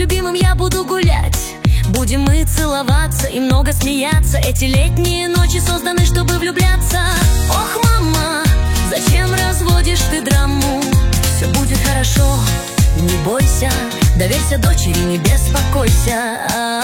любимым я буду гулять. Будем мы целоваться и много смеяться. Эти летние ночи созданы, чтобы влюбляться. Ох, мама, зачем разводишь ты драму? Все будет хорошо, не бойся. Доверься дочери, не беспокойся.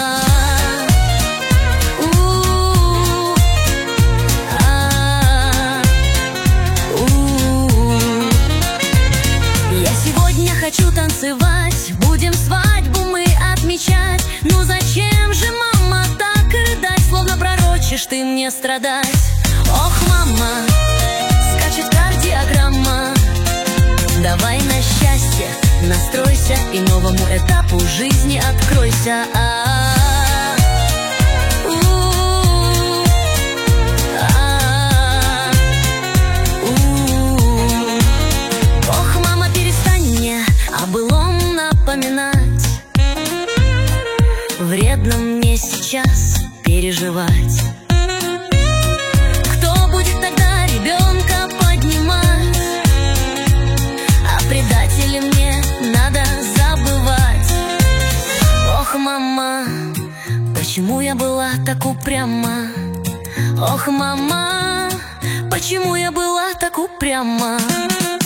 Я сегодня хочу танцевать, будем свадьбу мы отмечать. Ну зачем же, мама, так рыдать, словно пророчишь ты мне страдать? Ох, мама, скачет кардиограмма. Давай на счастье настройся и новому этапу жизни откройся. Ох, мама, перестань мне о былом напоминать. Вредно мне сейчас переживать. Кто будет тогда ребенка поднимать? А предателей мне надо забывать. Ох, мама, почему я была так упряма? Ох, мама, почему я была так упряма?